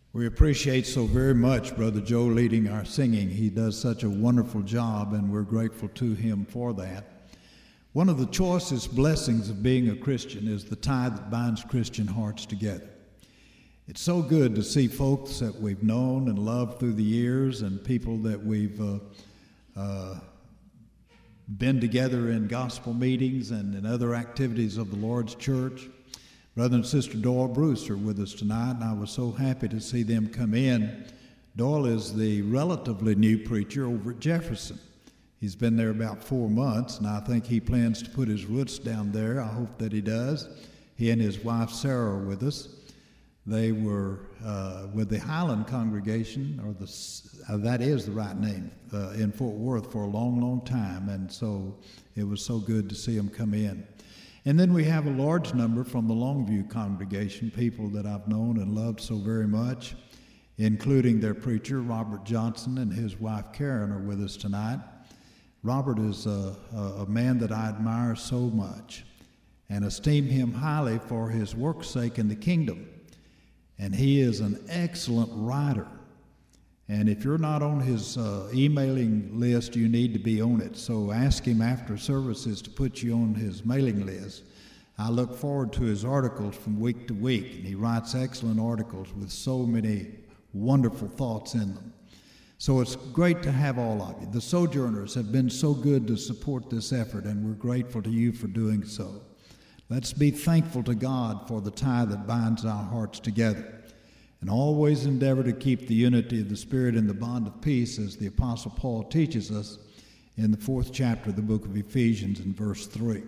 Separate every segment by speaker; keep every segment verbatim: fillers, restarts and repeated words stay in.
Speaker 1: We appreciate so very much Brother Joe leading our singing. He does such a wonderful job, and we're grateful to him for that. One of the choicest blessings of being a Christian is the tie that binds Christian hearts together. It's so good to see folks that we've known and loved through the years and people that we've uh, uh, been together in gospel meetings and in other activities of the Lord's church. Brother and Sister Doyle Bruce are with us tonight, and I was so happy to see them come in. Doyle is the relatively new preacher over at Jefferson. He's been there about four months, and I think he plans to put his roots down there. I hope that he does. He and his wife Sarah are with us. They were uh, with the Highland congregation, or the uh, that is the right name, uh, in Fort Worth for a long, long time, and so it was so good to see them come in. And then we have a large number from the Longview congregation, people that I've known and loved so very much, including their preacher, Robert Johnson, and his wife, Karen, are with us tonight. Robert is a, a man that I admire so much and esteem him highly for his work's sake in the kingdom. And he is an excellent writer. And if you're not on his uh, emailing list, you need to be on it. So ask him after services to put you on his mailing list. I look forward to his articles from week to week, and he writes excellent articles with so many wonderful thoughts in them. So it's great to have all of you. The Sojourners have been so good to support this effort, and we're grateful to you for doing so. Let's be thankful to God for the tie that binds our hearts together, and always endeavor to keep the unity of the Spirit in the bond of peace, as the Apostle Paul teaches us in the fourth chapter of the book of Ephesians in verse three.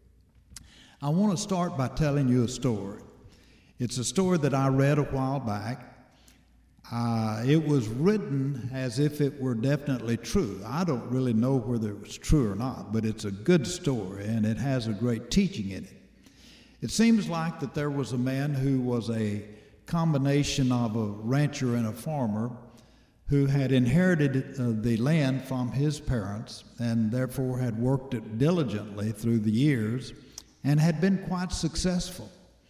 Speaker 1: I want to start by telling you a story. It's a story that I read a while back. Uh, it was written as if it were definitely true. I don't really know whether it was true or not, but it's a good story, and it has a great teaching in it. It seems like that there was a man who was a combination of a rancher and a farmer who had inherited uh, the land from his parents and therefore had worked it diligently through the years and had been quite successful.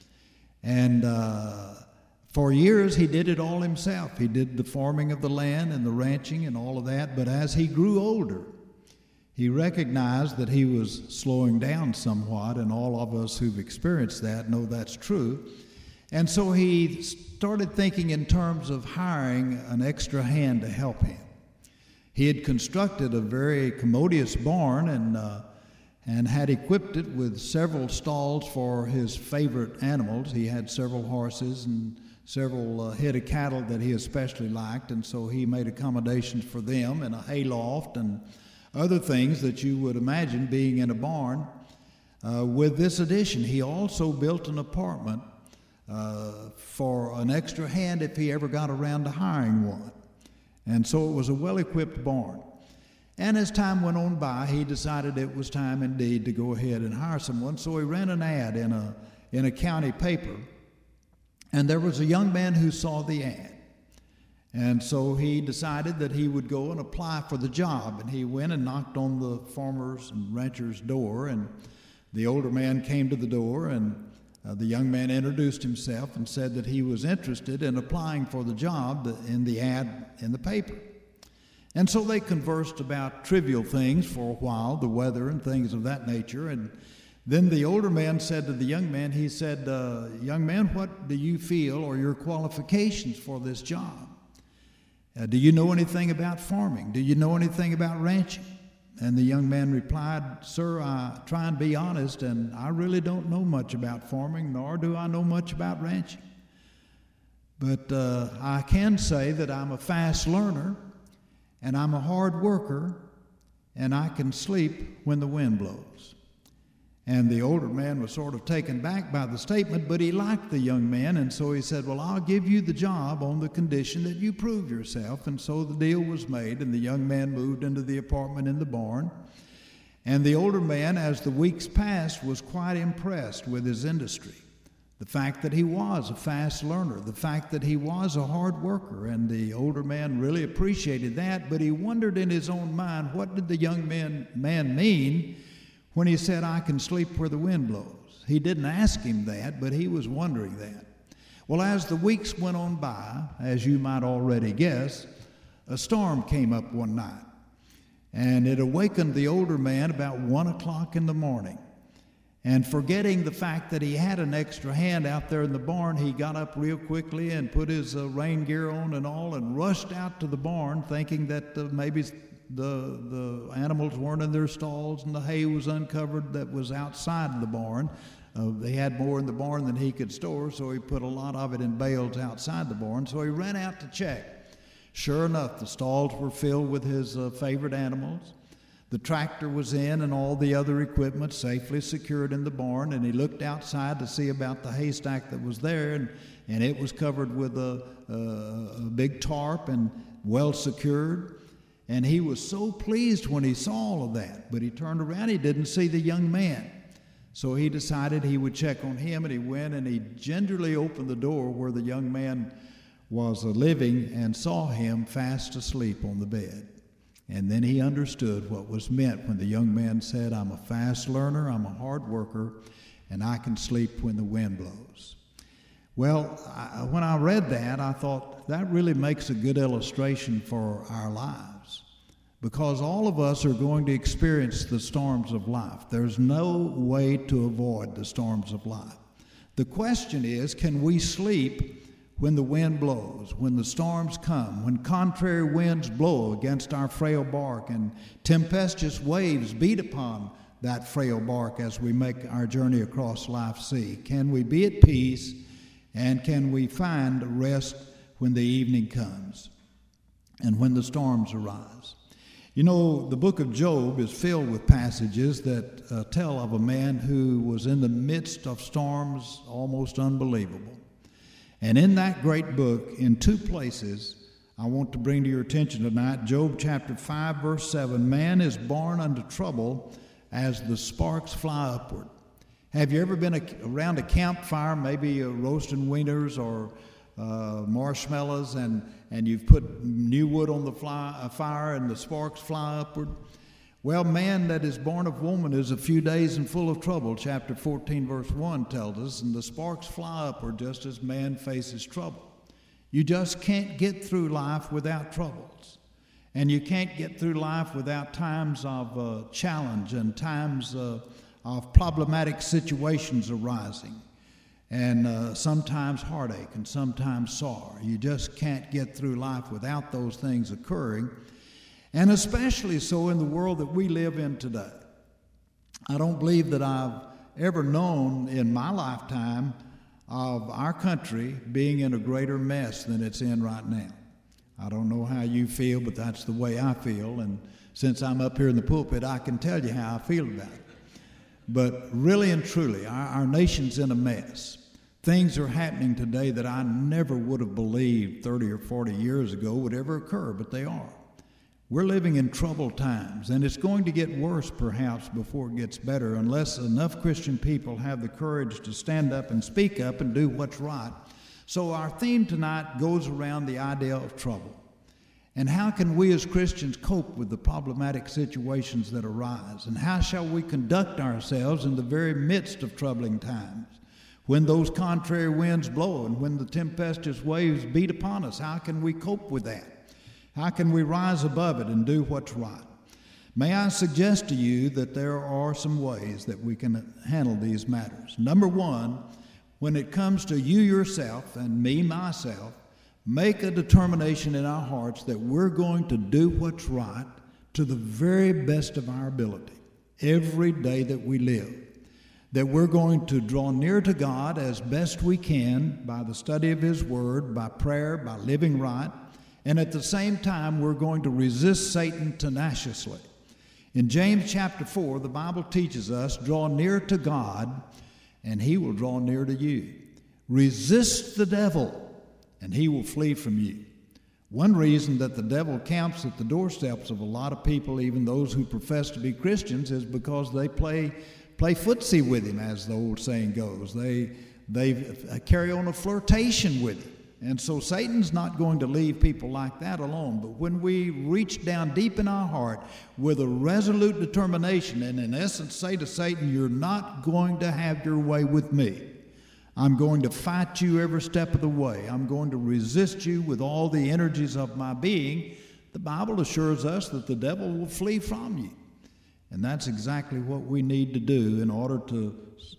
Speaker 1: And uh, for years he did it all himself. He did the farming of the land and the ranching and all of that, but as he grew older, he recognized that he was slowing down somewhat, and all of us who've experienced that know that's true. And so he started thinking in terms of hiring an extra hand to help him. He had constructed a very commodious barn and uh, and had equipped it with several stalls for his favorite animals. He had several horses and several uh, head of cattle that he especially liked, and so he made accommodations for them, and a hayloft and other things that you would imagine being in a barn. Uh, with this addition, he also built an apartment Uh, for an extra hand if he ever got around to hiring one. And so it was a well-equipped barn. And as time went on by, he decided it was time indeed to go ahead and hire someone. So he ran an ad in a in a county paper, and there was a young man who saw the ad. And so he decided that he would go and apply for the job. And he went and knocked on the farmer's and rancher's door, and the older man came to the door, and Uh, the young man introduced himself and said that he was interested in applying for the job in the ad in the paper. And so they conversed about trivial things for a while, the weather and things of that nature. And then the older man said to the young man, he said, uh, young man, what do you feel are your qualifications for this job? Uh, do you know anything about farming? Do you know anything about ranching? And the young man replied, sir, I try and be honest, and I really don't know much about farming, nor do I know much about ranching. But uh, I can say that I'm a fast learner, and I'm a hard worker, and I can sleep when the wind blows. And the older man was sort of taken back by the statement, but he liked the young man, and so he said, well, I'll give you the job on the condition that you prove yourself. And so the deal was made, and the young man moved into the apartment in the barn. And the older man, as the weeks passed, was quite impressed with his industry. The fact that he was a fast learner, the fact that he was a hard worker, and the older man really appreciated that, but he wondered in his own mind, what did the young man, man mean when he said, I can sleep where the wind blows? He didn't ask him that, but he was wondering that. Well, as the weeks went on by, as you might already guess, a storm came up one night, and it awakened the older man about one o'clock in the morning. And forgetting the fact that he had an extra hand out there in the barn, he got up real quickly and put his uh, rain gear on and all and rushed out to the barn, thinking that uh, maybe the, the animals weren't in their stalls and the hay was uncovered that was outside the barn. Uh, they had more in the barn than he could store, so he put a lot of it in bales outside the barn. So he ran out to check. Sure enough, the stalls were filled with his uh, favorite animals. The tractor was in and all the other equipment safely secured in the barn, and he looked outside to see about the haystack that was there, and, and it was covered with a, a, a big tarp and well secured. And he was so pleased when he saw all of that, but he turned around, he didn't see the young man. So he decided he would check on him, and he went and he gingerly opened the door where the young man was living and saw him fast asleep on the bed. And then he understood what was meant when the young man said, "I'm a fast learner, I'm a hard worker, and I can sleep when the wind blows." Well, I, when I read that, I thought that really makes a good illustration for our lives, because all of us are going to experience the storms of life. There's no way to avoid the storms of life. The question is, can we sleep when the wind blows, when the storms come, when contrary winds blow against our frail bark and tempestuous waves beat upon that frail bark as we make our journey across life's sea? Can we be at peace, and can we find rest when the evening comes and when the storms arise? You know, the book of Job is filled with passages that uh, tell of a man who was in the midst of storms almost unbelievable. And in that great book, in two places, I want to bring to your attention tonight, Job chapter five, verse seven, "Man is born unto trouble as the sparks fly upward." Have you ever been a, around a campfire, maybe uh, roasting wieners or uh, marshmallows, and, and you've put new wood on the fly, uh, fire and the sparks fly upward? Well, man that is born of woman is a few days and full of trouble. Chapter fourteen, verse one tells us, and the sparks fly upward just as man faces trouble. You just can't get through life without troubles. And you can't get through life without times of uh, challenge and times uh, of problematic situations arising. And uh, sometimes heartache and sometimes sorrow. You just can't get through life without those things occurring. And especially so in the world that we live in today. I don't believe that I've ever known in my lifetime of our country being in a greater mess than it's in right now. I don't know how you feel, but that's the way I feel. And since I'm up here in the pulpit, I can tell you how I feel about it. But really and truly, our, our nation's in a mess. Things are happening today that I never would have believed thirty or forty years ago would ever occur, but they are. We're living in troubled times, and it's going to get worse perhaps before it gets better unless enough Christian people have the courage to stand up and speak up and do what's right. So our theme tonight goes around the idea of trouble. And how can we as Christians cope with the problematic situations that arise? And how shall we conduct ourselves in the very midst of troubling times? When those contrary winds blow and when the tempestuous waves beat upon us, how can we cope with that? How can we rise above it and do what's right? May I suggest to you that there are some ways that we can handle these matters. Number one, when it comes to you yourself and me myself, make a determination in our hearts that we're going to do what's right to the very best of our ability every day that we live. That we're going to draw near to God as best we can by the study of His Word, by prayer, by living right. And at the same time, we're going to resist Satan tenaciously. In James chapter four, the Bible teaches us, draw near to God, and He will draw near to you. Resist the devil, and he will flee from you. One reason that the devil camps at the doorsteps of a lot of people, even those who profess to be Christians, is because they play play footsie with him, as the old saying goes. They, they carry on a flirtation with him. And so Satan's not going to leave people like that alone. But when we reach down deep in our heart with a resolute determination and in essence say to Satan, you're not going to have your way with me. I'm going to fight you every step of the way. I'm going to resist you with all the energies of my being. The Bible assures us that the devil will flee from you. And that's exactly what we need to do in order to,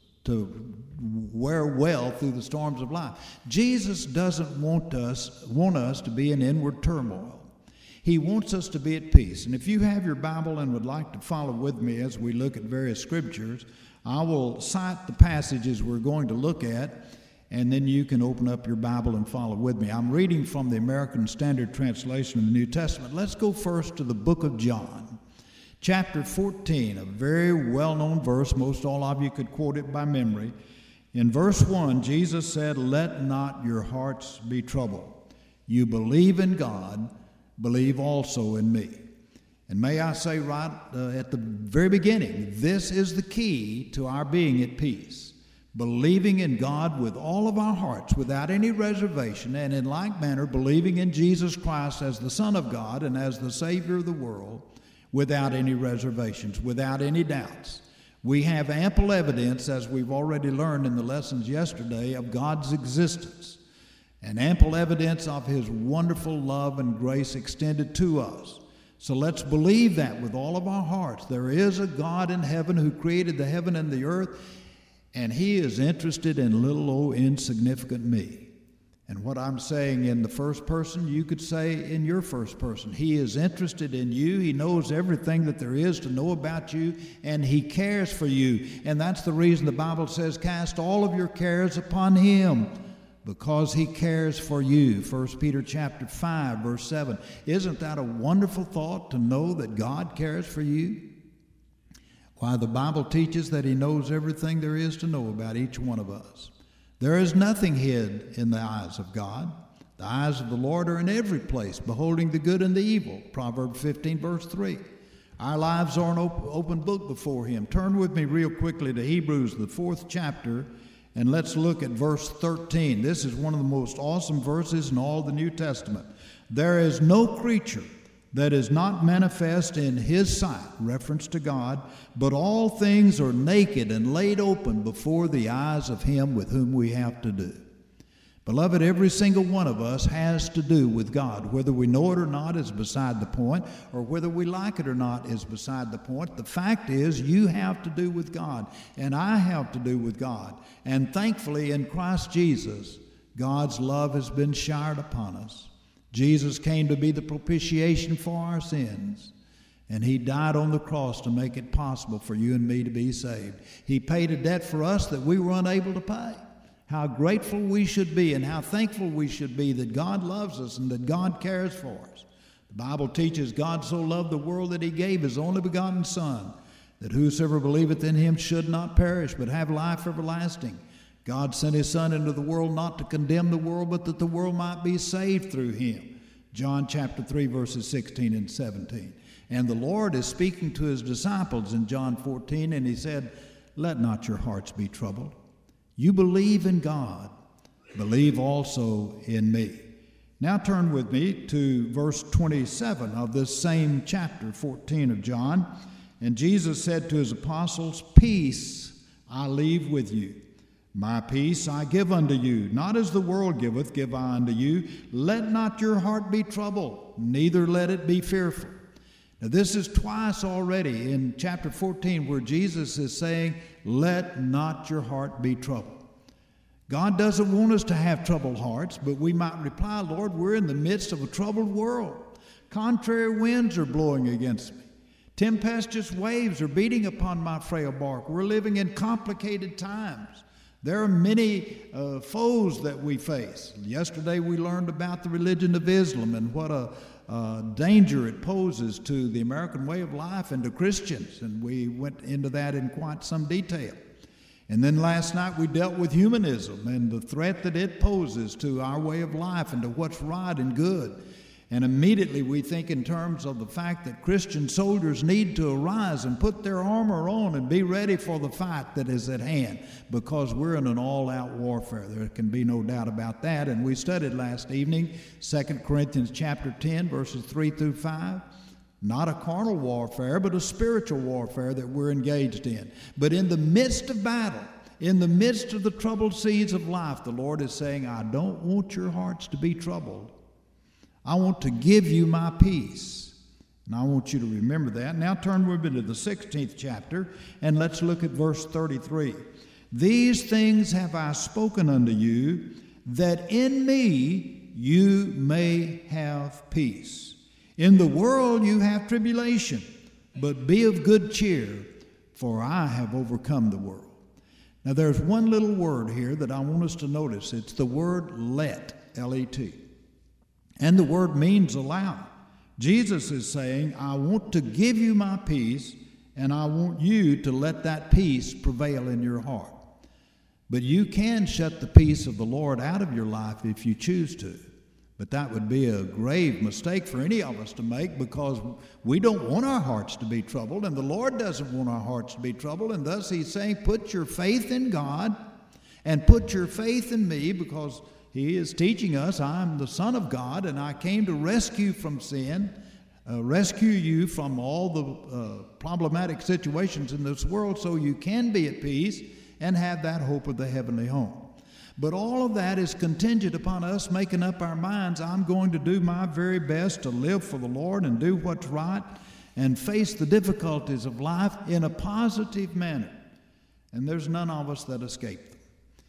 Speaker 1: to wear well through the storms of life. Jesus doesn't want us, want us to be in inward turmoil. He wants us to be at peace. And if you have your Bible and would like to follow with me as we look at various scriptures, I will cite the passages we're going to look at, and then you can open up your Bible and follow with me. I'm reading from the American Standard Translation of the New Testament. Let's go first to the book of John, chapter fourteen, a very well-known verse. Most all of you could quote it by memory. In verse one, Jesus said, "Let not your hearts be troubled. You believe in God, believe also in me." And may I say right uh, at the very beginning, this is the key to our being at peace. Believing in God with all of our hearts, without any reservation, and in like manner, believing in Jesus Christ as the Son of God and as the Savior of the world, without any reservations, without any doubts. We have ample evidence, as we've already learned in the lessons yesterday, of God's existence, and ample evidence of His wonderful love and grace extended to us. So let's believe that with all of our hearts. There is a God in heaven who created the heaven and the earth, and He is interested in little old insignificant me. And what I'm saying in the first person, you could say in your first person. He is interested in you. He knows everything that there is to know about you, and He cares for you. And that's the reason the Bible says, cast all of your cares upon Him, because He cares for you. First Peter chapter five, verse seven. Isn't that a wonderful thought, to know that God cares for you? Why, the Bible teaches that He knows everything there is to know about each one of us. There is nothing hid in the eyes of God. The eyes of the Lord are in every place, beholding the good and the evil. Proverbs fifteen, verse three. Our lives are an open book before Him. Turn with me real quickly to Hebrews, the fourth chapter, and let's look at verse thirteen. This is one of the most awesome verses in all the New Testament. There is no creature that is not manifest in His sight, reference to God, but all things are naked and laid open before the eyes of Him with whom we have to do. Beloved, every single one of us has to do with God. Whether we know it or not is beside the point, or whether we like it or not is beside the point. The fact is, you have to do with God, and I have to do with God. And thankfully, in Christ Jesus, God's love has been showered upon us. Jesus came to be the propitiation for our sins, and He died on the cross to make it possible for you and me to be saved. He paid a debt for us that we were unable to pay. How grateful we should be, and how thankful we should be that God loves us and that God cares for us. The Bible teaches God so loved the world that He gave His only begotten Son, that whosoever believeth in Him should not perish, but have life everlasting. God sent His Son into the world not to condemn the world, but that the world might be saved through Him. John chapter three, verses sixteen and seventeen. And the Lord is speaking to His disciples in John fourteen, and He said, "Let not your hearts be troubled. You believe in God, believe also in me." Now turn with me to verse twenty-seven of this same chapter fourteen of John. And Jesus said to His apostles, "Peace I leave with you. My peace I give unto you. Not as the world giveth, give I unto you. Let not your heart be troubled, neither let it be fearful." Now this is twice already in chapter fourteen where Jesus is saying, let not your heart be troubled. God doesn't want us to have troubled hearts, but we might reply, Lord, we're in the midst of a troubled world. Contrary winds are blowing against me. Tempestuous waves are beating upon my frail bark. We're living in complicated times. There are many uh, foes that we face. Yesterday we learned about the religion of Islam and what a uh, danger it poses to the American way of life and to Christians, and we went into that in quite some detail. And then last night we dealt with humanism and the threat that it poses to our way of life and to what's right and good. And immediately we think in terms of the fact that Christian soldiers need to arise and put their armor on and be ready for the fight that is at hand, because we're in an all-out warfare. There can be no doubt about that. And we studied last evening Second Corinthians chapter ten, verses three through five. Not a carnal warfare, but a spiritual warfare that we're engaged in. But in the midst of battle, In the midst of the troubled seas of life, the Lord is saying, I don't want your hearts to be troubled. I want to give you my peace. And I want you to remember that. Now turn with me to the sixteenth chapter, and let's look at verse thirty-three. These things have I spoken unto you, that in me you may have peace. In the world you have tribulation, but be of good cheer, for I have overcome the world. Now there's one little word here that I want us to notice. It's the word let, L E T. And the word means allow. Jesus is saying, I want to give you my peace, and I want you to let that peace prevail in your heart. But you can shut the peace of the Lord out of your life if you choose to. But that would be a grave mistake for any of us to make, because we don't want our hearts to be troubled, and the Lord doesn't want our hearts to be troubled. And thus he's saying, put your faith in God and put your faith in me, because he is teaching us, I'm the Son of God, and I came to rescue from sin, uh, rescue you from all the uh, problematic situations in this world, so you can be at peace and have that hope of the heavenly home. But all of that is contingent upon us making up our minds, I'm going to do my very best to live for the Lord and do what's right and face the difficulties of life in a positive manner. And there's none of us that escape them.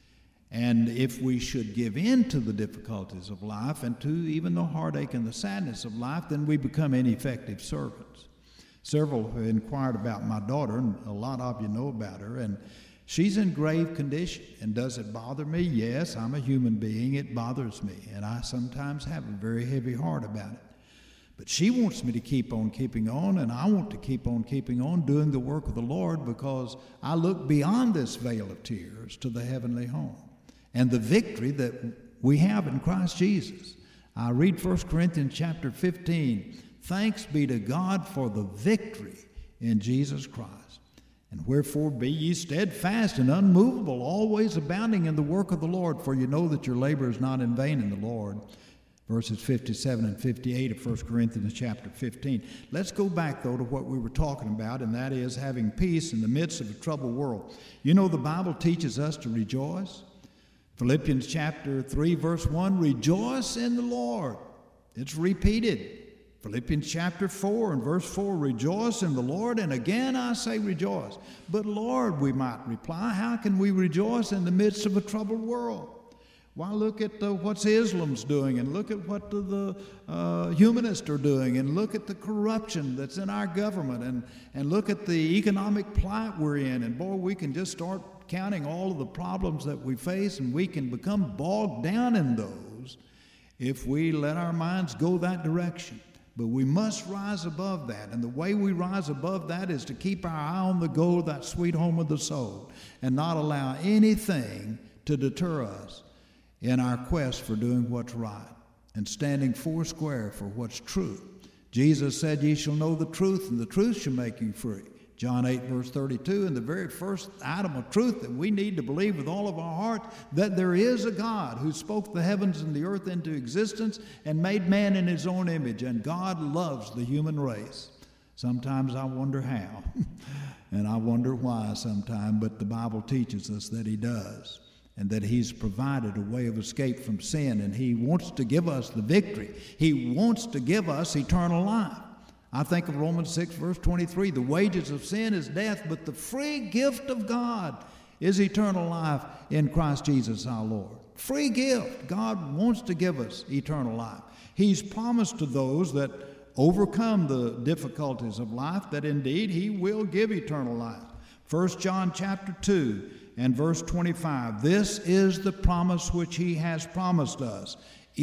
Speaker 1: And if we should give in to the difficulties of life and to even the heartache and the sadness of life, then we become ineffective servants. Several have inquired about my daughter, and a lot of you know about her, and she's in grave condition. And does it bother me? Yes, I'm a human being. It bothers me, and I sometimes have a very heavy heart about it. But she wants me to keep on keeping on, and I want to keep on keeping on doing the work of the Lord, because I look beyond this veil of tears to the heavenly home and the victory that we have in Christ Jesus. I read First Corinthians chapter fifteen. Thanks be to God for the victory in Jesus Christ. And wherefore be ye steadfast and unmovable, always abounding in the work of the Lord, for you know that your labor is not in vain in the Lord. Verses fifty-seven and fifty-eight of First Corinthians chapter fifteen. Let's go back, though, to what we were talking about, and that is having peace in the midst of a troubled world. You know, the Bible teaches us to rejoice. Philippians chapter three, verse one, rejoice in the Lord. It's repeated. Philippians chapter four and verse four, rejoice in the Lord, and again I say rejoice. But Lord, we might reply, how can we rejoice in the midst of a troubled world? Why, look at the, what's Islam's doing, and look at what the, the uh, humanists are doing, and look at the corruption that's in our government, and, and look at the economic plight we're in. And boy, we can just start counting all of the problems that we face, and we can become bogged down in those if we let our minds go that direction. But we must rise above that, and the way we rise above that is to keep our eye on the goal, that sweet home of the soul, and not allow anything to deter us in our quest for doing what's right and standing foursquare for what's true. Jesus said, ye shall know the truth, and the truth shall make you free. John eight, verse thirty-two, and the very first item of truth that we need to believe with all of our heart, that there is a God who spoke the heavens and the earth into existence and made man in his own image, and God loves the human race. Sometimes I wonder how, and I wonder why sometimes, but the Bible teaches us that he does, and that he's provided a way of escape from sin, and he wants to give us the victory. He wants to give us eternal life. I think of Romans six, verse twenty-three, the wages of sin is death, but the free gift of God is eternal life in Christ Jesus our Lord. Free gift. God wants to give us eternal life. He's promised to those that overcome the difficulties of life that indeed he will give eternal life. First John chapter two and verse twenty-five, this is the promise which he has promised us,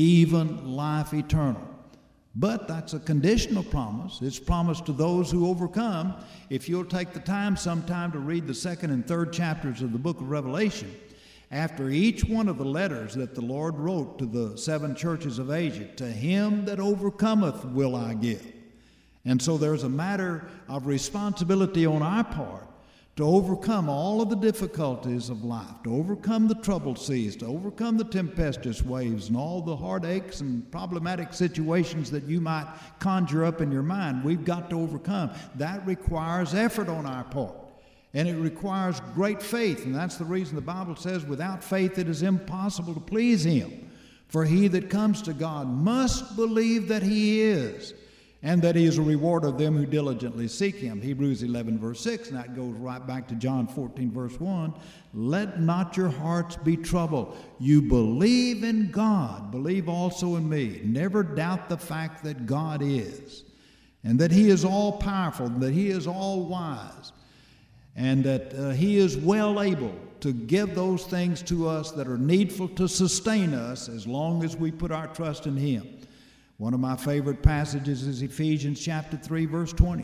Speaker 1: even life eternal. But that's a conditional promise. It's promised to those who overcome. If you'll take the time sometime to read the second and third chapters of the book of Revelation, after each one of the letters that the Lord wrote to the seven churches of Asia, to him that overcometh will I give. And so there's a matter of responsibility on our part to overcome all of the difficulties of life, to overcome the troubled seas, to overcome the tempestuous waves and all the heartaches and problematic situations that you might conjure up in your mind. We've got to overcome. That requires effort on our part. And it requires great faith, and that's the reason the Bible says, without faith it is impossible to please Him. For he that comes to God must believe that He is, and that He is a rewarder of them who diligently seek Him. Hebrews eleven, verse six, and that goes right back to John fourteen, verse one. Let not your hearts be troubled. You believe in God, believe also in me. Never doubt the fact that God is, and that He is all-powerful, that He is all-wise, and that uh, He is well able to give those things to us that are needful to sustain us as long as we put our trust in Him. One of my favorite passages is Ephesians chapter three, verse twenty.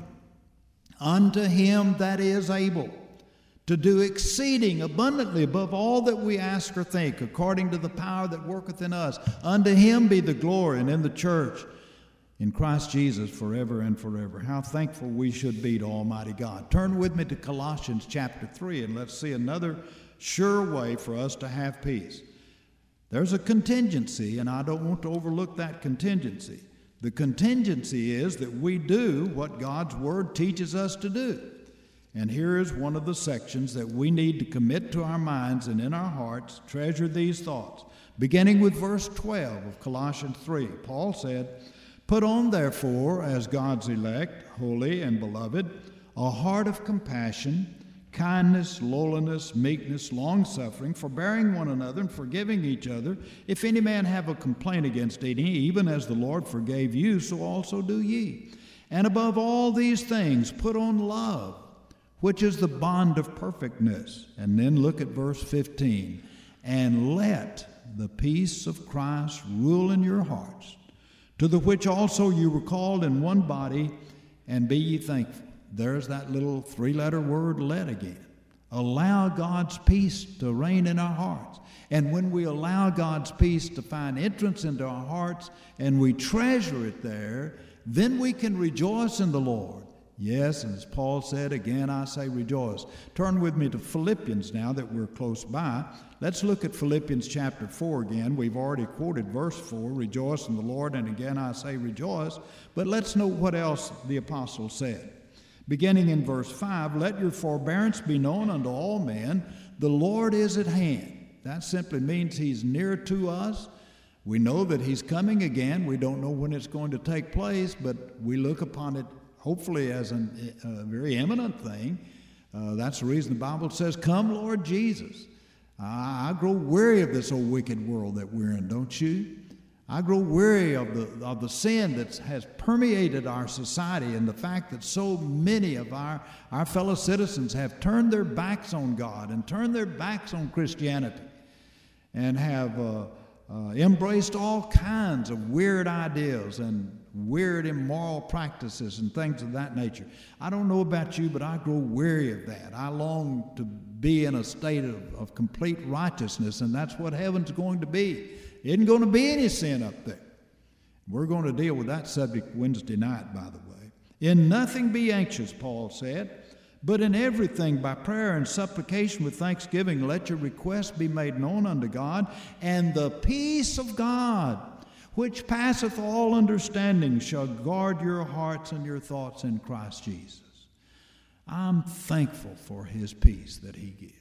Speaker 1: Unto Him that is able to do exceeding abundantly above all that we ask or think, according to the power that worketh in us. Unto Him be the glory, and in the church, in Christ Jesus, forever and forever. How thankful we should be to Almighty God. Turn with me to Colossians chapter three, and let's see another sure way for us to have peace. There's a contingency, and I don't want to overlook that contingency. The contingency is that we do what God's Word teaches us to do. And here is one of the sections that we need to commit to our minds and in our hearts, treasure these thoughts. Beginning with verse twelve of Colossians three, Paul said, Put on, therefore, as God's elect, holy and beloved, a heart of compassion, kindness, lowliness, meekness, long-suffering, forbearing one another and forgiving each other. If any man have a complaint against any, even as the Lord forgave you, so also do ye. And above all these things, put on love, which is the bond of perfectness. And then look at verse fifteen. And let the peace of Christ rule in your hearts, to the which also you were called in one body, and be ye thankful. There's that little three-letter word, let, again. Allow God's peace to reign in our hearts. And when we allow God's peace to find entrance into our hearts and we treasure it there, then we can rejoice in the Lord. Yes, and as Paul said, again I say rejoice. Turn with me to Philippians now that we're close by. Let's look at Philippians chapter four again. We've already quoted verse four, rejoice in the Lord, and again I say rejoice. But let's note what else the apostle said. Beginning in verse five, let your forbearance be known unto all men. The Lord is at hand. That simply means He's near to us. We know that He's coming again. We don't know when it's going to take place, but we look upon it hopefully as an, a very imminent thing. Uh, that's the reason the Bible says, come, Lord Jesus. I, I grow weary of this old wicked world that we're in, don't you? I grow weary of the, of the sin that has permeated our society and the fact that so many of our, our fellow citizens have turned their backs on God and turned their backs on Christianity and have uh, uh, embraced all kinds of weird ideas and weird immoral practices and things of that nature. I don't know about you, but I grow weary of that. I long to be in a state of, of complete righteousness, and that's what heaven's going to be. Isn't going to be any sin up there. We're going to deal with that subject Wednesday night, by the way. In nothing be anxious, Paul said, but in everything by prayer and supplication with thanksgiving let your requests be made known unto God, and the peace of God, which passeth all understanding, shall guard your hearts and your thoughts in Christ Jesus. I'm thankful for His peace that He gives.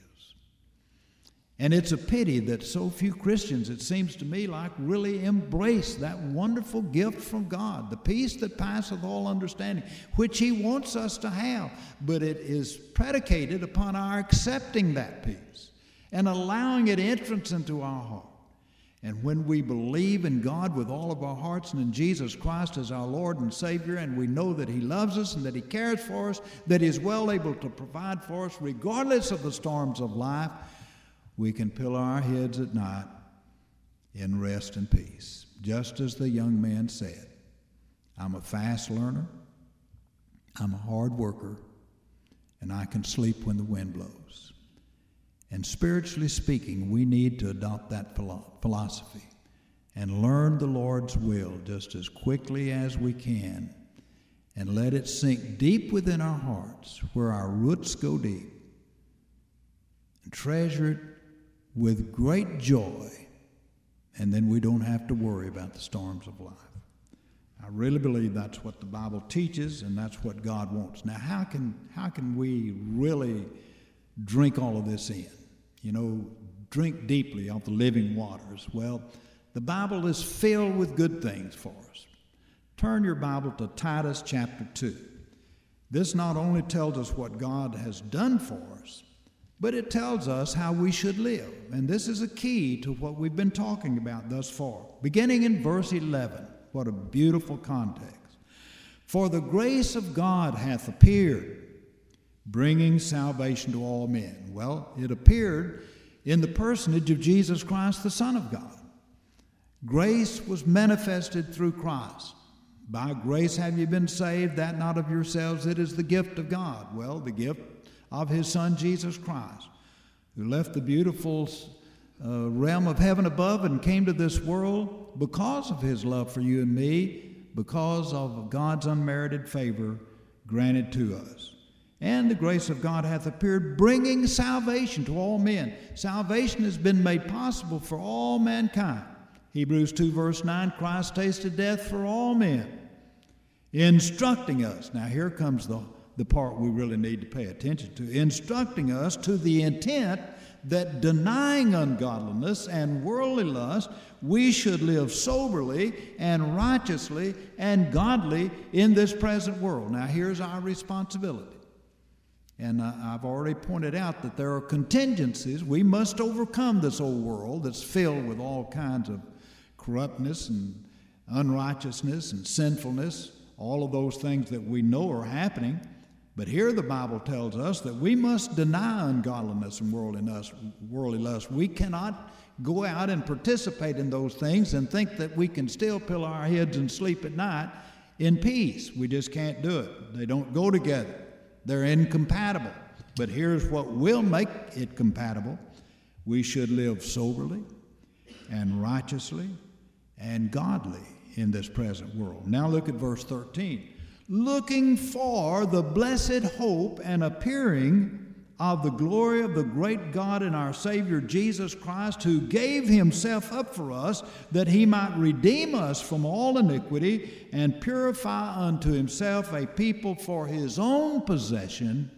Speaker 1: And it's a pity that so few Christians, it seems to me, like really embrace that wonderful gift from God, the peace that passeth all understanding, which He wants us to have. But it is predicated upon our accepting that peace and allowing it entrance into our heart. And when we believe in God with all of our hearts and in Jesus Christ as our Lord and Savior, and we know that He loves us and that He cares for us, that He is well able to provide for us regardless of the storms of life, we can pillow our heads at night in rest and peace. Just as the young man said, I'm a fast learner, I'm a hard worker, and I can sleep when the wind blows. And spiritually speaking, we need to adopt that philosophy and learn the Lord's will just as quickly as we can and let it sink deep within our hearts where our roots go deep, and treasure it with great joy, and then we don't have to worry about the storms of life. I really believe that's what the Bible teaches, and that's what God wants. Now, how can how can we really drink all of this in. You know, drink deeply of the living waters. Well, the Bible is filled with good things for us. Turn your Bible to Titus chapter two. This not only tells us what God has done for us, but it tells us how we should live. And this is a key to what we've been talking about thus far. Beginning in verse eleven, what a beautiful context. For the grace of God hath appeared, bringing salvation to all men. Well, it appeared in the personage of Jesus Christ, the Son of God. Grace was manifested through Christ. By grace have you been saved, that not of yourselves, it is the gift of God. Well, the gift of his Son, Jesus Christ, who left the beautiful uh, realm of heaven above and came to this world because of his love for you and me, because of God's unmerited favor granted to us. And the grace of God hath appeared, bringing salvation to all men. Salvation has been made possible for all mankind. Hebrews two verse nine, Christ tasted death for all men, instructing us. Now here comes the, the part we really need to pay attention to. Instructing us to the intent that denying ungodliness and worldly lust, we should live soberly and righteously and godly in this present world. Now here's our responsibility. And uh, I've already pointed out that there are contingencies. We must overcome this old world that's filled with all kinds of corruptness and unrighteousness and sinfulness, all of those things that we know are happening. But here the Bible tells us that we must deny ungodliness and worldliness, worldly lust. We cannot go out and participate in those things and think that we can still pillow our heads and sleep at night in peace. We just can't do it. They don't go together. They're incompatible. But here's what will make it compatible. We should live soberly and righteously and godly in this present world. Now look at verse thirteen. Looking for the blessed hope and appearing of the glory of the great God and our Savior Jesus Christ, who gave himself up for us, that he might redeem us from all iniquity and purify unto himself a people for his own possession,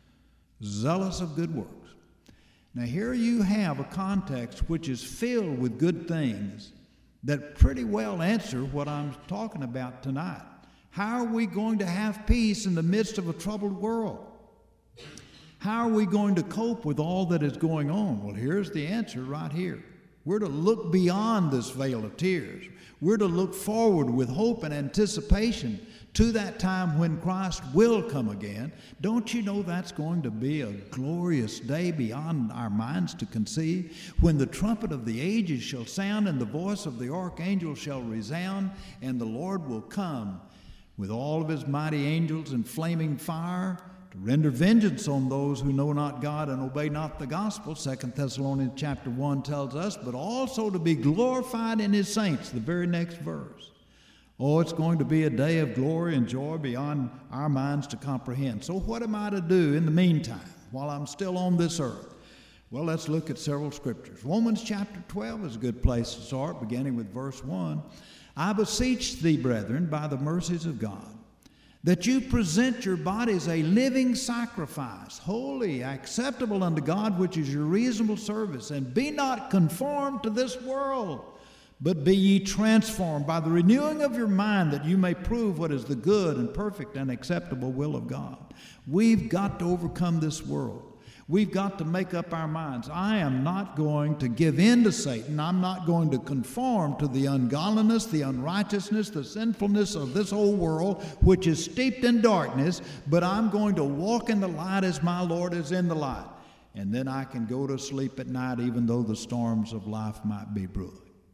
Speaker 1: zealous of good works. Now here you have a context which is filled with good things that pretty well answer what I'm talking about tonight. How are we going to have peace in the midst of a troubled world? How are we going to cope with all that is going on? Well, here's the answer right here. We're to look beyond this veil of tears. We're to look forward with hope and anticipation to that time when Christ will come again. Don't you know that's going to be a glorious day beyond our minds to conceive? When the trumpet of the ages shall sound and the voice of the archangel shall resound, and the Lord will come with all of his mighty angels in flaming fire, to render vengeance on those who know not God and obey not the gospel, Second Thessalonians chapter one tells us, but also to be glorified in his saints, the very next verse. Oh, it's going to be a day of glory and joy beyond our minds to comprehend. So what am I to do in the meantime while I'm still on this earth? Well, let's look at several scriptures. Romans chapter twelve is a good place to start, beginning with verse one. I beseech thee, brethren, by the mercies of God, that you present your bodies a living sacrifice, holy, acceptable unto God, which is your reasonable service. And be not conformed to this world, but be ye transformed by the renewing of your mind, that you may prove what is the good and perfect and acceptable will of God. We've got to overcome this world. We've got to make up our minds. I am not going to give in to Satan. I'm not going to conform to the ungodliness, the unrighteousness, the sinfulness of this whole world, which is steeped in darkness, but I'm going to walk in the light as my Lord is in the light. And then I can go to sleep at night even though the storms of life might be brewing.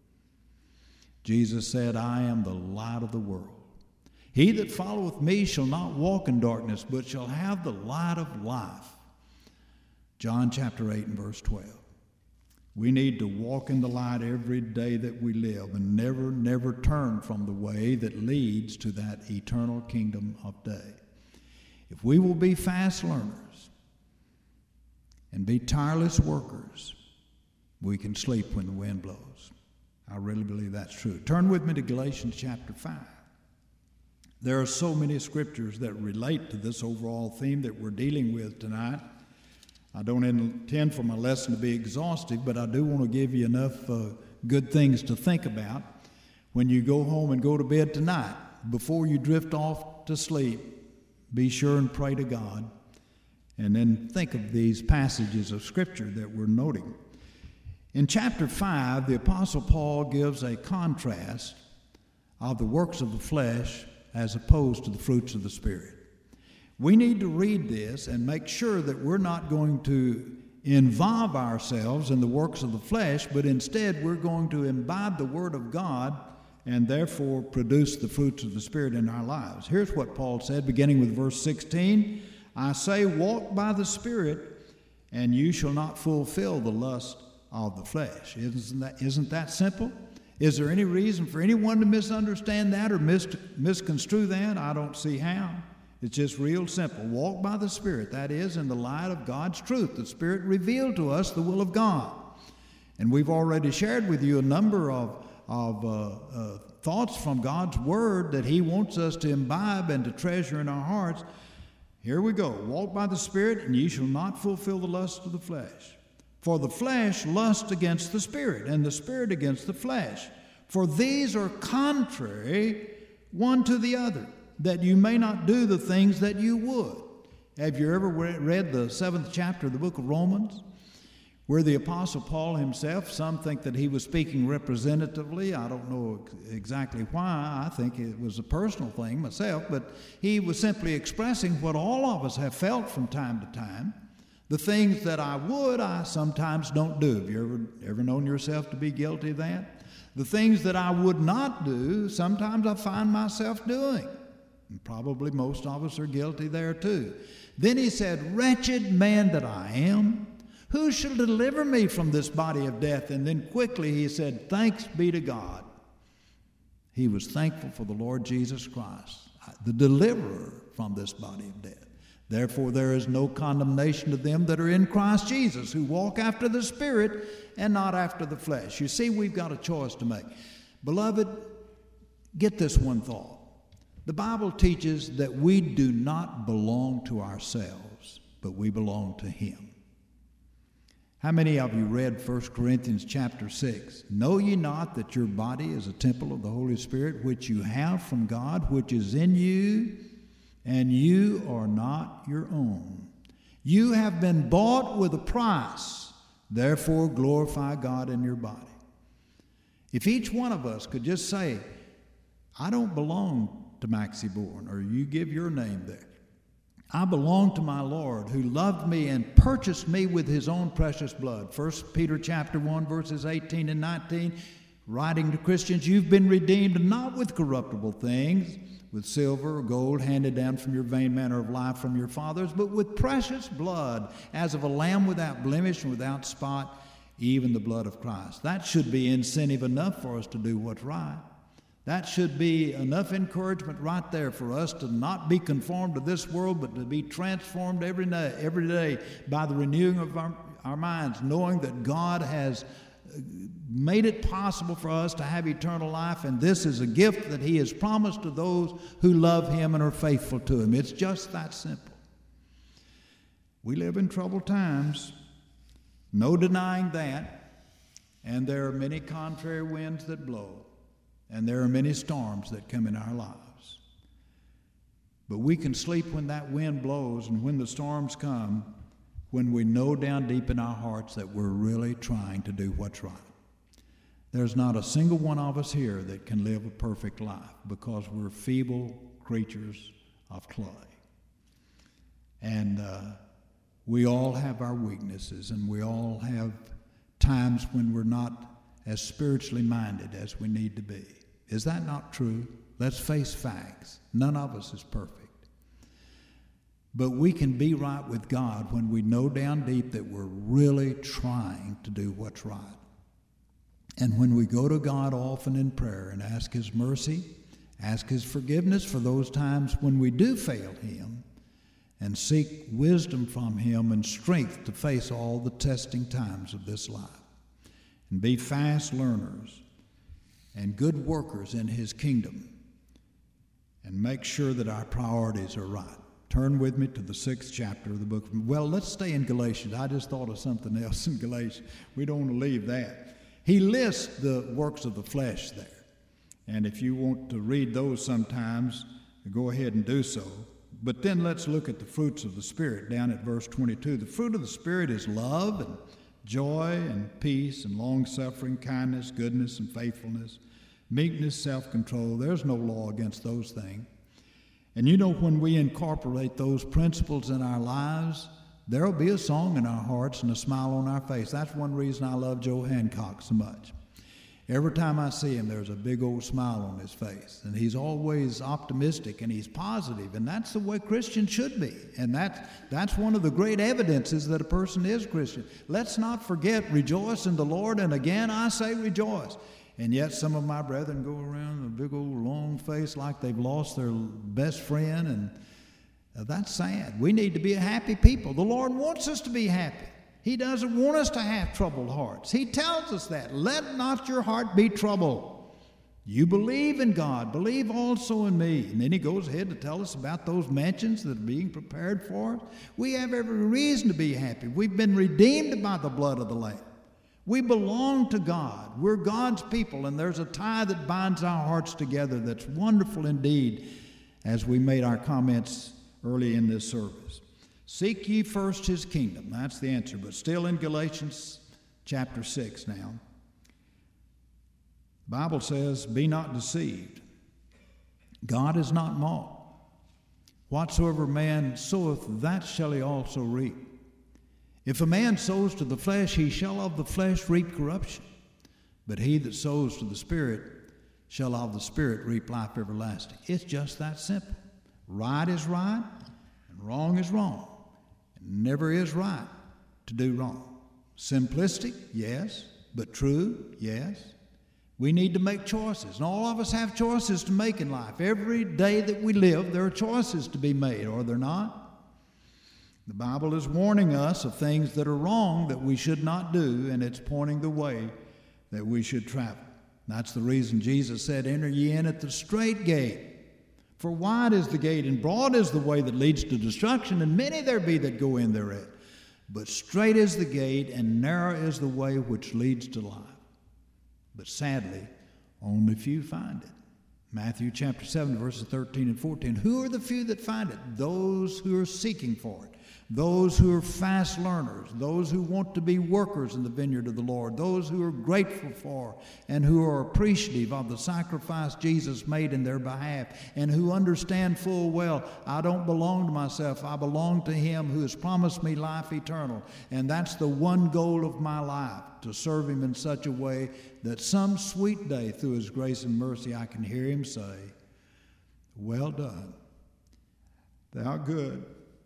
Speaker 1: Jesus said, I am the light of the world. He that followeth me shall not walk in darkness, but shall have the light of life. John chapter eight and verse twelve. We need to walk in the light every day that we live and never, never turn from the way that leads to that eternal kingdom of day. If we will be fast learners and be tireless workers, we can sleep when the wind blows. I really believe that's true. Turn with me to Galatians chapter five. There are so many scriptures that relate to this overall theme that we're dealing with tonight. I don't intend for my lesson to be exhaustive, but I do want to give you enough uh, good things to think about when you go home and go to bed tonight. Before you drift off to sleep, be sure and pray to God, and then think of these passages of Scripture that we're noting. In chapter five, the Apostle Paul gives a contrast of the works of the flesh as opposed to the fruits of the Spirit. We need to read this and make sure that we're not going to involve ourselves in the works of the flesh, but instead we're going to imbibe the Word of God and therefore produce the fruits of the Spirit in our lives. Here's what Paul said, beginning with verse sixteen. I say, walk by the Spirit, and you shall not fulfill the lust of the flesh. Isn't that, isn't that simple? Is there any reason for anyone to misunderstand that or mis- misconstrue that? I don't see how. It's just real simple. Walk by the Spirit. That is, in the light of God's truth. The Spirit revealed to us the will of God. And we've already shared with you a number of, of uh, uh, thoughts from God's Word that He wants us to imbibe and to treasure in our hearts. Here we go. Walk by the Spirit, and ye shall not fulfill the lust of the flesh. For the flesh lusts against the Spirit, and the Spirit against the flesh. For these are contrary one to the other, that you may not do the things that you would. Have you ever read the seventh chapter of the book of Romans, where the Apostle Paul himself, some think that he was speaking representatively. I don't know exactly why. I think it was a personal thing myself, but he was simply expressing what all of us have felt from time to time. The things that I would, I sometimes don't do. Have you ever, ever known yourself to be guilty of that? The things that I would not do, sometimes I find myself doing. And probably most of us are guilty there too. Then he said, wretched man that I am, who shall deliver me from this body of death? And then quickly he said, thanks be to God. He was thankful for the Lord Jesus Christ, the deliverer from this body of death. Therefore there is no condemnation to them that are in Christ Jesus, who walk after the Spirit and not after the flesh. You see, we've got a choice to make. Beloved, get this one thought. The Bible teaches that we do not belong to ourselves, but we belong to Him. How many of you read First Corinthians chapter six? Know ye not that your body is a temple of the Holy Spirit, which you have from God, which is in you, and you are not your own. You have been bought with a price. Therefore glorify God in your body. If each one of us could just say, I don't belong to Maxie Bourne, or you give your name there. I belong to my Lord, who loved me and purchased me with His own precious blood. First Peter chapter one, verses eighteen and nineteen, writing to Christians, you've been redeemed not with corruptible things, with silver or gold handed down from your vain manner of life from your fathers, but with precious blood, as of a lamb without blemish and without spot, even the blood of Christ. That should be incentive enough for us to do what's right. That should be enough encouragement right there for us to not be conformed to this world, but to be transformed every day, every day by the renewing of our, our minds, knowing that God has made it possible for us to have eternal life, and this is a gift that He has promised to those who love Him and are faithful to Him. It's just that simple. We live in troubled times, no denying that, and there are many contrary winds that blow. And there are many storms that come in our lives. But we can sleep when that wind blows and when the storms come, when we know down deep in our hearts that we're really trying to do what's right. There's not a single one of us here that can live a perfect life because we're feeble creatures of clay. And uh, we all have our weaknesses, and we all have times when we're not as spiritually minded as we need to be. Is that not true? Let's face facts. None of us is perfect. But we can be right with God when we know down deep that we're really trying to do what's right. And when we go to God often in prayer and ask His mercy, ask His forgiveness for those times when we do fail Him, and seek wisdom from Him and strength to face all the testing times of this life. And be fast learners and good workers in His kingdom, and make sure that our priorities are right. Turn with me to the sixth chapter of the book. Well, let's stay in Galatians. I just thought of something else in Galatians. We don't want to leave that. He lists the works of the flesh there. And if you want to read those sometimes, go ahead and do so. But then let's look at the fruits of the Spirit down at verse twenty-two. The fruit of the Spirit is love and joy and peace and long-suffering, kindness, goodness, and faithfulness, meekness, self-control. There's no law against those things. And you know, when we incorporate those principles in our lives, there'll be a song in our hearts and a smile on our face. That's one reason I love Joe Hancock so much. Every time I see him, there's a big old smile on his face. And he's always optimistic and he's positive. And that's the way Christians should be. And that, that's one of the great evidences that a person is Christian. Let's not forget, rejoice in the Lord. And again, I say rejoice. And yet some of my brethren go around with a big old long face like they've lost their best friend. And uh, that's sad. We need to be a happy people. The Lord wants us to be happy. He doesn't want us to have troubled hearts. He tells us that. Let not your heart be troubled. You believe in God. Believe also in me. And then he goes ahead to tell us about those mansions that are being prepared for us. We have every reason to be happy. We've been redeemed by the blood of the Lamb. We belong to God. We're God's people, and there's a tie that binds our hearts together that's wonderful indeed, as we made our comments early in this service. Seek ye first his kingdom. That's the answer. But still in Galatians chapter six now, the Bible says, be not deceived. God is not mocked. Whatsoever man soweth, that shall he also reap. If a man sows to the flesh, he shall of the flesh reap corruption. But he that sows to the Spirit shall of the Spirit reap life everlasting. It's just that simple. Right is right, and wrong is wrong. It never is right to do wrong. Simplistic, yes, but true, yes. We need to make choices, and all of us have choices to make in life. Every day that we live, there are choices to be made, are there not? The Bible is warning us of things that are wrong that we should not do, and it's pointing the way that we should travel. That's the reason Jesus said, enter ye in at the strait gate. For wide is the gate, and broad is the way that leads to destruction, and many there be that go in thereat. But strait is the gate, and narrow is the way which leads to life. But sadly, only few find it. Matthew chapter seven, verses thirteen and fourteen. Who are the few that find it? Those who are seeking for it. Those who are fast learners, those who want to be workers in the vineyard of the Lord, those who are grateful for and who are appreciative of the sacrifice Jesus made in their behalf, and who understand full well, I don't belong to myself, I belong to him who has promised me life eternal. And that's the one goal of my life, to serve him in such a way that some sweet day through his grace and mercy I can hear him say, well done, thou good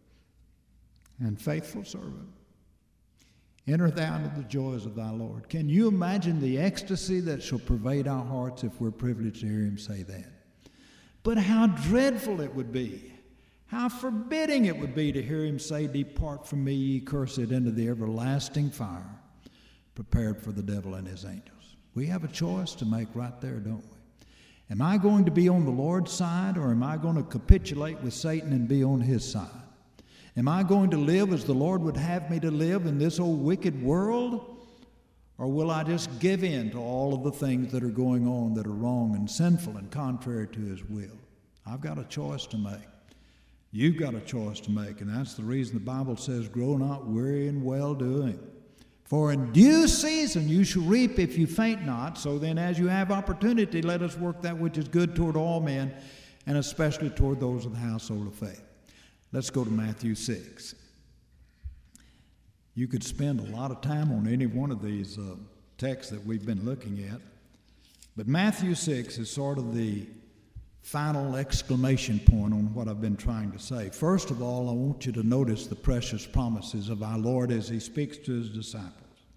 Speaker 1: and faithful servant. Enter thou into the joys of thy Lord. Can you imagine the ecstasy that shall pervade our hearts if we're privileged to hear him say that? But how dreadful it would be, how forbidding it would be to hear him say, depart from me, ye cursed, into the everlasting fire prepared for the devil and his angels. We have a choice to make right there, don't we? Am I going to be on the Lord's side, or am I going to capitulate with Satan and be on his side? Am I going to live as the Lord would have me to live in this old wicked world? Or will I just give in to all of the things that are going on that are wrong and sinful and contrary to his will? I've got a choice to make. You've got a choice to make, and that's the reason the Bible says, grow not weary in well-doing. For in due season you shall reap if you faint not. So then as you have opportunity, let us work that which is good toward all men, and especially toward those of the household of faith. Let's go to Matthew six. You could spend a lot of time on any one of these uh, texts that we've been looking at. But Matthew six is sort of the final exclamation point on what I've been trying to say. First of all, I want you to notice the precious promises of our Lord as he speaks to his disciples.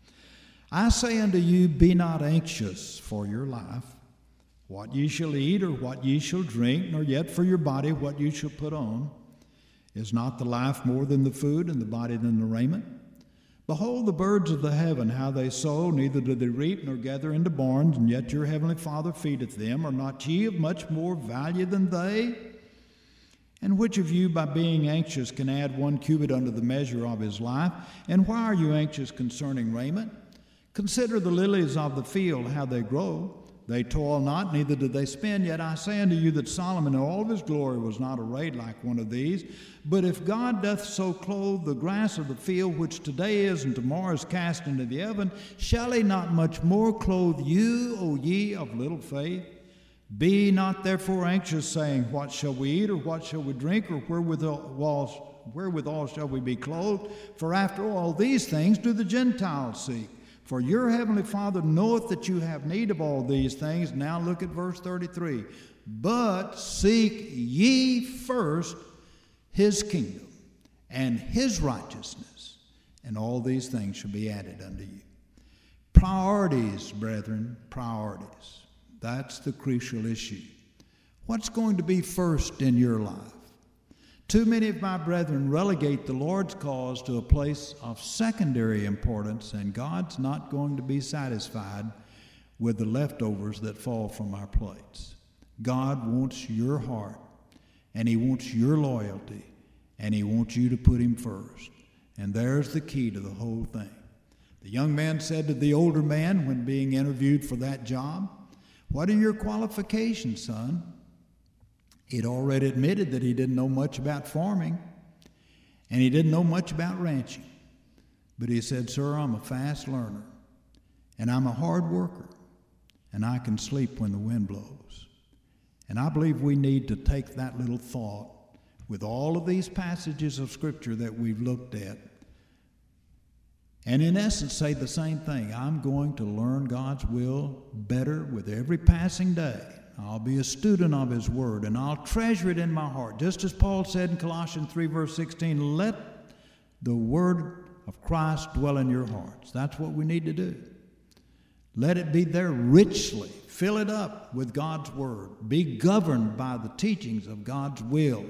Speaker 1: I say unto you, be not anxious for your life, what ye shall eat or what ye shall drink, nor yet for your body what you shall put on. Is not the life more than the food, and the body than the raiment? Behold the birds of the heaven, how they sow, neither do they reap nor gather into barns, and yet your heavenly Father feedeth them. Are not ye of much more value than they? And which of you, by being anxious, can add one cubit unto the measure of his life? And why are you anxious concerning raiment? Consider the lilies of the field, how they grow. They toil not, neither do they spin. Yet I say unto you that Solomon in all of his glory was not arrayed like one of these. But if God doth so clothe the grass of the field, which today is and tomorrow is cast into the oven, shall he not much more clothe you, O ye of little faith? Be not therefore anxious, saying, What shall we eat, or what shall we drink, or wherewithal, wherewithal shall we be clothed? For after all these things do the Gentiles seek. For your heavenly Father knoweth that you have need of all these things. Now look at verse thirty-three. But seek ye first his kingdom and his righteousness, and all these things shall be added unto you. Priorities, brethren, priorities. That's the crucial issue. What's going to be first in your life? Too many of my brethren relegate the Lord's cause to a place of secondary importance, and God's not going to be satisfied with the leftovers that fall from our plates. God wants your heart, and he wants your loyalty, and he wants you to put him first. And there's the key to the whole thing. The young man said to the older man when being interviewed for that job, "What are your qualifications, son?" He'd already admitted that he didn't know much about farming, and he didn't know much about ranching. But he said, "Sir, I'm a fast learner, and I'm a hard worker, and I can sleep when the wind blows." And I believe we need to take that little thought with all of these passages of Scripture that we've looked at, and in essence say the same thing. I'm going to learn God's will better with every passing day. I'll be a student of his word, and I'll treasure it in my heart. Just as Paul said in Colossians three, verse sixteen, let the word of Christ dwell in your hearts. That's what we need to do. Let it be there richly. Fill it up with God's word. Be governed by the teachings of God's will.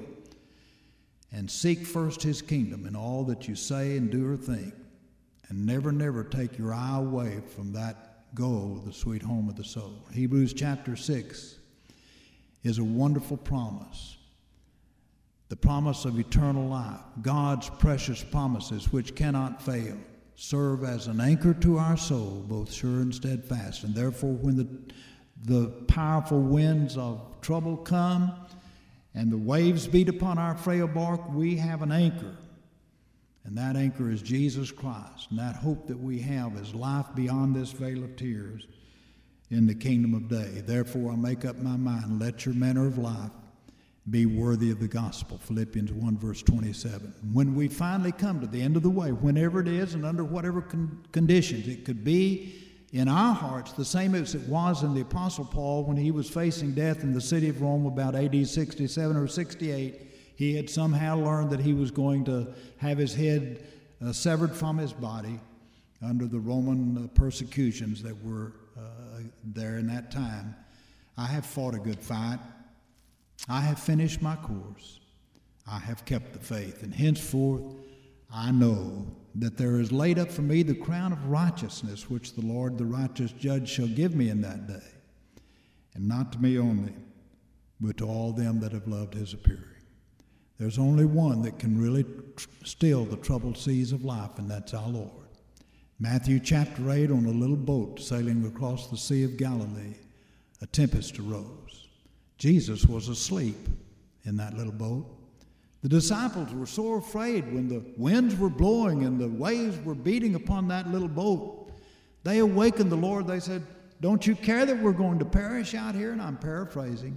Speaker 1: And seek first his kingdom in all that you say and do or think. And never, never take your eye away from that goal, the sweet home of the soul. Hebrews chapter six is a wonderful promise. The promise of eternal life. God's precious promises which cannot fail serve as an anchor to our soul, both sure and steadfast. And therefore when the, the powerful winds of trouble come and the waves beat upon our frail bark, we have an anchor. And that anchor is Jesus Christ. And that hope that we have is life beyond this vale of tears in the kingdom of day. Therefore I make up my mind, let your manner of life be worthy of the gospel. Philippians one, verse twenty-seven. When we finally come to the end of the way, whenever it is and under whatever con- conditions, it could be in our hearts the same as it was in the Apostle Paul when he was facing death in the city of Rome about A D sixty-seven or sixty-eight. He had somehow learned that he was going to have his head uh, severed from his body under the Roman uh, persecutions that were uh, there in that time. I have fought a good fight. I have finished my course. I have kept the faith. And henceforth I know that there is laid up for me the crown of righteousness, which the Lord, the righteous judge, shall give me in that day. And not to me only, but to all them that have loved his appearing. There's only one that can really tr- still the troubled seas of life, and that's our Lord. Matthew chapter eight, on a little boat sailing across the Sea of Galilee, a tempest arose. Jesus was asleep in that little boat. The disciples were so afraid when the winds were blowing and the waves were beating upon that little boat. They awakened the Lord. They said, "Don't you care that we're going to perish out here?" And I'm paraphrasing.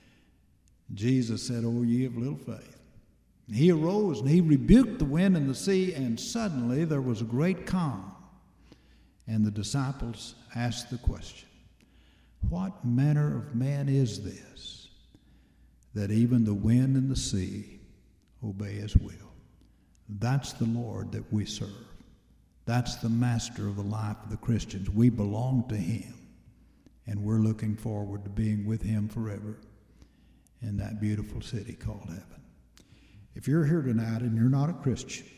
Speaker 1: Jesus said, "O ye of little faith." He arose and he rebuked the wind and the sea, and suddenly there was a great calm. And the disciples asked the question, "What manner of man is this, that even the wind and the sea obey his will?" That's the Lord that we serve. That's the master of the life of the Christians. We belong to him, and we're looking forward to being with him forever in that beautiful city called heaven. If you're here tonight and you're not a Christian,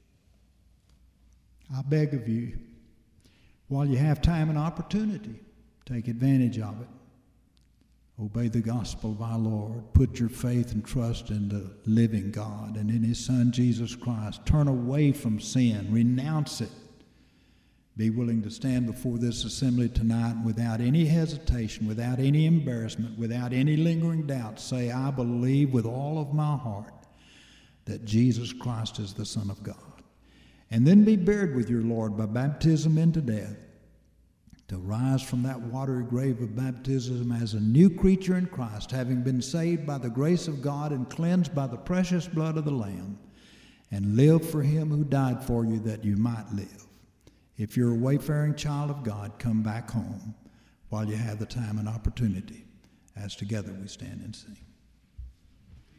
Speaker 1: I beg of you, while you have time and opportunity, take advantage of it. Obey the gospel of our Lord. Put your faith and trust in the living God and in his Son, Jesus Christ. Turn away from sin. Renounce it. Be willing to stand before this assembly tonight without any hesitation, without any embarrassment, without any lingering doubt. Say, I believe with all of my heart that Jesus Christ is the Son of God. And then be buried with your Lord by baptism into death, to rise from that watery grave of baptism as a new creature in Christ, having been saved by the grace of God and cleansed by the precious blood of the Lamb, and live for him who died for you that you might live. If you're a wayfaring child of God, come back home while you have the time and opportunity, as together we stand and sing.